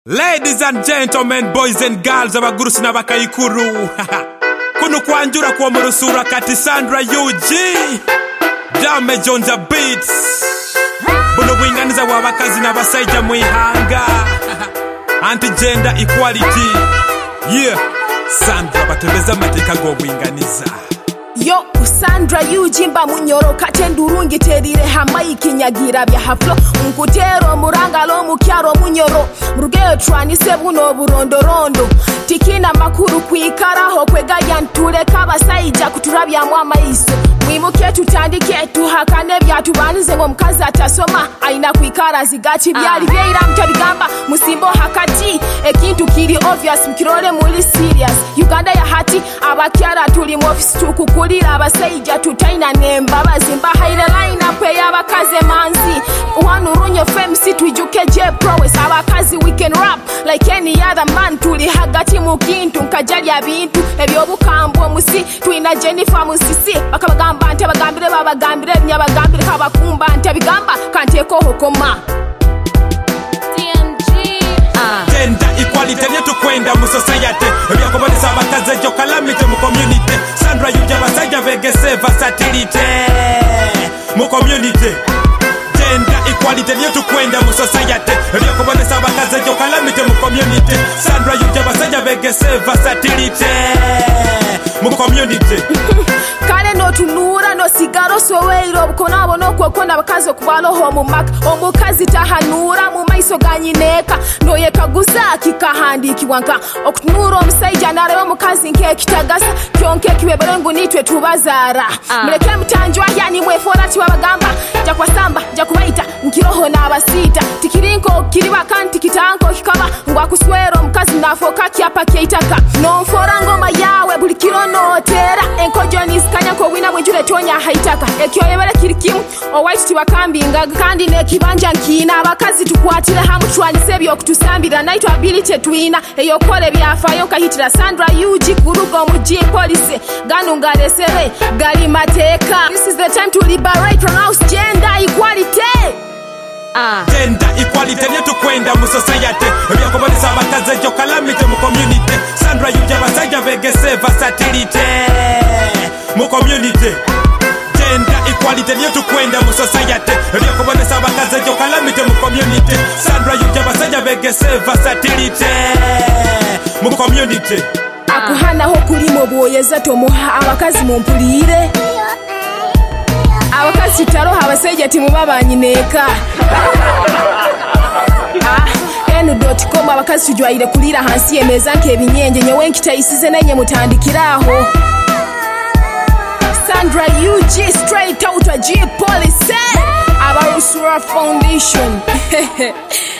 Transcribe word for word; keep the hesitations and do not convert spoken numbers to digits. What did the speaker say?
Ladies and gentlemen, boys and girls, abagurusi n'abakayikuru kuno kwanjura kwa murusura kati Sandra U G Damage on the beats buno bwinganiza w'abakazi n'abasajja mu ihanga anti-gender equality. Yeah, Sandra batebeza amateka g'obwinganiza. Yo Sandra U G mba munyoro katendurungi terire hamayi kinyagira bya haflo nkutero murangalo mukyaro munyoro murugeo twanise buno burondorondo tikina makuru kwikaraho kwegaya ntule kabasayija kuturabya mu amayiso mwimuke tutandike tuhakane byatubanize ngo mukazi atasoma aina kwikara zigati byali byira mtabigamba musimbo hakati ekintu kiri obvious mkirole muri serious Uganda ya hati abakyara tuli mu office tukukulira abasayija tutaina nemba bazimba haire line up y'abakaze manzi wanurunyo fm situjuke je prowess abakazi we can rap like any other man tuli hagati mu kintu nkajali abintu ebyobukambwe musi twina Jennifer musisi bakabagamba nte bagambire babagambire nyabagambire kabakumba nte bigamba kanteko hokoma Gender equality netu kwenda mu society ebyakobonesa abakazi ejo calamity mu community. Sandra U G abasajja begese versatility mu community. Gender equality netu kwenda mu society ebyakobonesa abakazi ejo calamity mu community. Sandra U G abasajja begese versatility mu community. Kale no tunura no sigaro soweiro bukonabo no kwekona abakazi okubaloho mu maka omukazi tahanura mu maiso ganyineka no yekaguza kikahandikibwanka okutunura omusajja nareba mukazi nke kitagasa kyonke kibeberengu nitwe tubazara uh. Muleke mutanjwa yani mwefora tibabagamba ja kwasamba ja kubaita nkiroho n'abasita tikirinko kiriba kanti kitanko kikaba ngwa kuswero mukazi nafoka kyapa kyeitaka no mfora ngoma yawe buli kirono tera enkojoni kanya ko wina bwejure tonya haitaka ekyoyebere kirikimu o white tibakambinga kandi ne kibanja nkina abakazi tukwatire hamu twanise byo kutusambira naito ability twina eyo kole byafayo kahitira Sandra U G kurugo mu G police ganungaresere gali mateka. This is the time to liberate pronounce gender equality. Ah. Gender equality netu kwenda mu society ebyakobonesa abakazi ejo calamity mu community. Sandra U G abasajja begese versatility mu community. Gender equality netu kwenda mu society ebyakobonesa abakazi ejo calamity mu community. Sandra U G abasajja begese versatility mu community. Akuhana ho kulimo boyeza tomuha abakazi mu mpulire abakazi taro habasajja timubabanyineka enu dot com abakazi tujwaire kulira hansi yemeza nke ebinyenje nyewe nkitayisize nenye mutandikiraho Sandra U G straight out of G police Abarusura Foundation